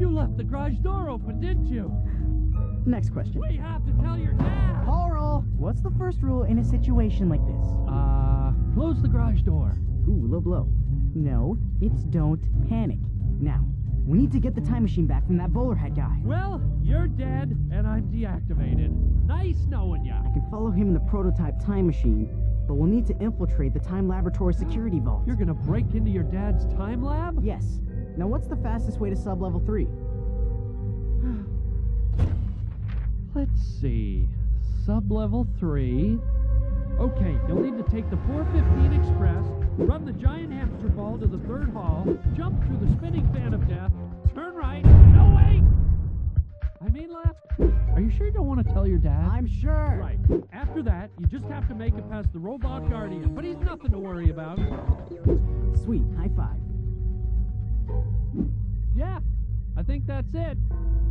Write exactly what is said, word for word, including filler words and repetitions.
You left the garage door open, didn't you? Next question. We have to tell your dad! Carl, what's the first rule in a situation like this? Uh, close the garage door. Ooh, low blow. No, it's don't panic. Now, we need to get the time machine back from that bowler hat guy. Well, you're dead, and I'm deactivated. Nice knowing ya. I can follow him in the prototype time machine, but we'll need to infiltrate the Time Laboratory security vault. You're gonna break into your dad's time lab? Yes. Now what's the fastest way to sub-level three? Let's see. Sub-level three. Okay, you'll need to take the four fifteen Express, run the giant hamster ball to the third hall, jump through the spinning fan of death, turn right. No, wait! I mean left. Are you sure you don't want to tell your dad? I'm sure. Right. After that, you just have to make it past the robot guardian, but he's nothing to worry about. Sweet. High five. Yeah, I think that's it.